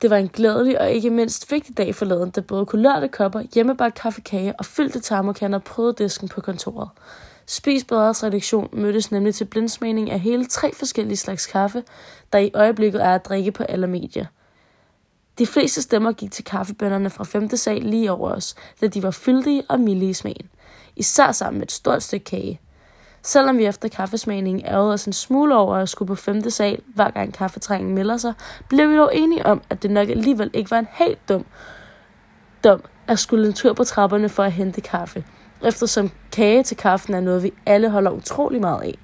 Det var en glædelig og ikke mindst vigtig dag forleden, da både kulørte kopper, hjemmebagt kaffekage og fyldte termokander prøvede disken på kontoret. Spis Bedres redaktion mødtes nemlig til blindsmagning af hele 3 forskellige slags kaffe, der i øjeblikket er at drikke på alle medier. De fleste stemmer gik til kaffebønnerne fra 5. sal lige over os, da de var fyldige og milde i smagen. Især sammen med et stort stykke kage. Selvom vi efter kaffesmagningen ærgede os en smule over at skulle på 5. sal, hver gang kaffetrængen melder sig, blev vi dog enige om, at det nok alligevel ikke var en helt dum at skulle en tur på trapperne for at hente kaffe, eftersom kage til kaffen er noget, vi alle holder utrolig meget af.